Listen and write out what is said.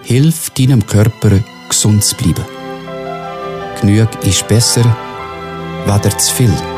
Hilf deinem Körper, gesund zu bleiben. Genug ist besser, weder zu viel.